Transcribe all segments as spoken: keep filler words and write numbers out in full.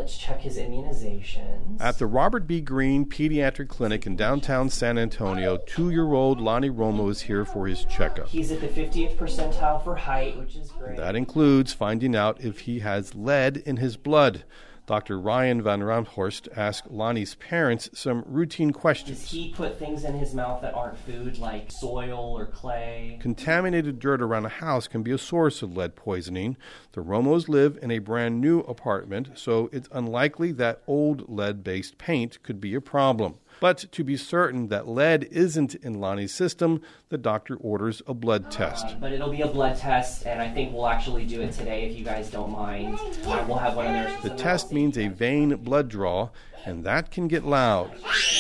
let's check his immunizations. At the Robert B. Greene Pediatric Clinic in downtown San Antonio, two-year-old Lonnie Romo is here for his checkup. He's at the fiftieth percentile for height, which is great. That includes finding out if he has lead in his blood. Doctor Ryan Van Ramhorst asked Lonnie's parents some routine questions. Does he put things in his mouth that aren't food, like soil or clay? Contaminated dirt around a house can be a source of lead poisoning. The Romos live in a brand new apartment, so it's unlikely that old lead-based paint could be a problem. But to be certain that lead isn't in Lonnie's system, the doctor orders a blood test. Uh, but it'll be a blood test, and I think we'll actually do it today if you guys don't mind. Uh, we'll have one of theirs. The test means a vein blood draw, and that can get loud.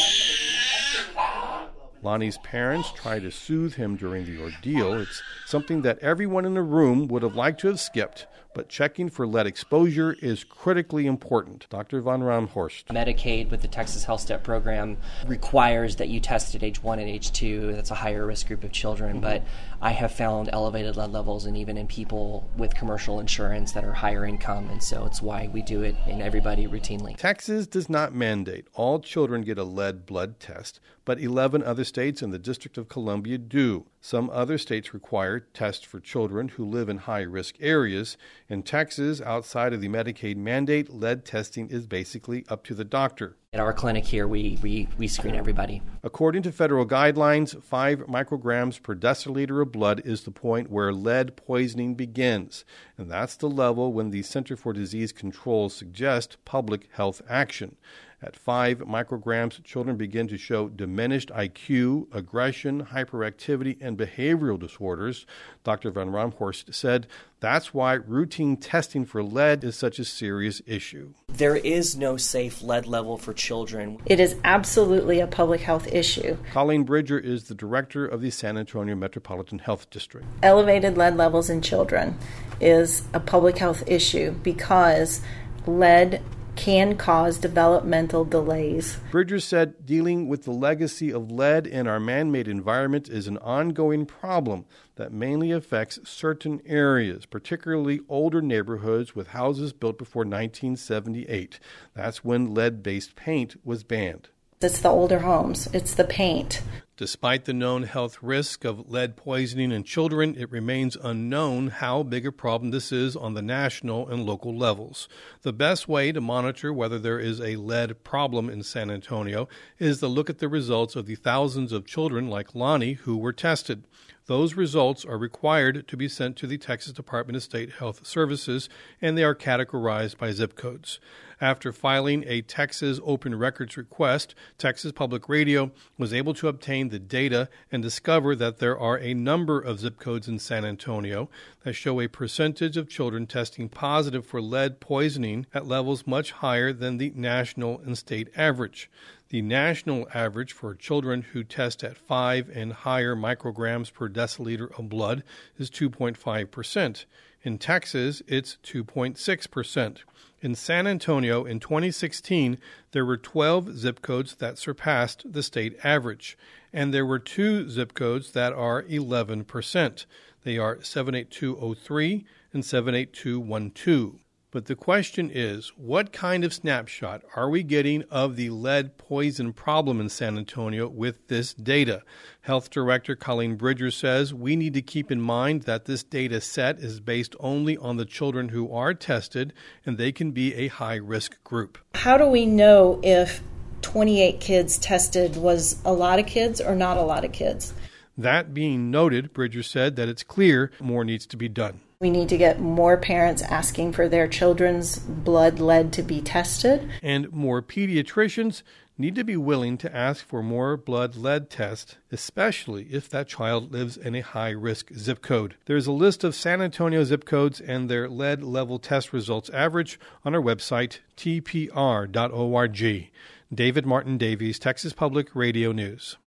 Lonnie's parents try to soothe him during the ordeal. It's something that everyone in the room would have liked to have skipped, but checking for lead exposure is critically important. Doctor Van Ramhorst. Medicaid with the Texas Health Step program requires that you test at age one and age two. That's a higher risk group of children, mm-hmm. but I have found elevated lead levels and even in people with commercial insurance that are higher income, and so it's why we do it in everybody routinely. Texas does not mandate all children get a lead blood test, but eleven other states and the District of Columbia do. Some other states require tests for children who live in high-risk areas. In Texas, outside of the Medicaid mandate, lead testing is basically up to the doctor. At our clinic here, we, we, we screen everybody. According to federal guidelines, five micrograms per deciliter of blood is the point where lead poisoning begins, and that's the level when the Center for Disease Control suggests public health action. At five micrograms, children begin to show diminished I Q, aggression, hyperactivity, and behavioral disorders. Doctor Van Ramhorst said that's why routine testing for lead is such a serious issue. There is no safe lead level for children. It is absolutely a public health issue. Colleen Bridger is the director of the San Antonio Metropolitan Health District. Elevated lead levels in children is a public health issue because lead can cause developmental delays. Bridger said dealing with the legacy of lead in our man-made environment is an ongoing problem that mainly affects certain areas, particularly older neighborhoods with houses built before nineteen seventy-eight. That's when lead-based paint was banned. It's the older homes. It's the paint. Despite the known health risk of lead poisoning in children, it remains unknown how big a problem this is on the national and local levels. The best way to monitor whether there is a lead problem in San Antonio is to look at the results of the thousands of children like Lonnie who were tested. Those results are required to be sent to the Texas Department of State Health Services, and they are categorized by zip codes. After filing a Texas Open Records request, Texas Public Radio was able to obtain the data and discover that there are a number of zip codes in San Antonio that show a percentage of children testing positive for lead poisoning at levels much higher than the national and state average. The national average for children who test at five and higher micrograms per deciliter of blood is two point five percent. In Texas, it's two point six percent. In San Antonio in twenty sixteen, there were twelve zip codes that surpassed the state average, and there were two zip codes that are eleven percent. They are seven eight two oh three and seven eight two one two. But the question is, what kind of snapshot are we getting of the lead poison problem in San Antonio with this data? Health Director Colleen Bridger says we need to keep in mind that this data set is based only on the children who are tested, and they can be a high-risk group. How do we know if twenty-eight kids tested was a lot of kids or not a lot of kids? That being noted, Bridger said that it's clear more needs to be done. We need to get more parents asking for their children's blood lead to be tested. And more pediatricians need to be willing to ask for more blood lead tests, especially if that child lives in a high-risk zip code. There's a list of San Antonio zip codes and their lead level test results average on our website, T P R dot org. David Martin Davies, Texas Public Radio News.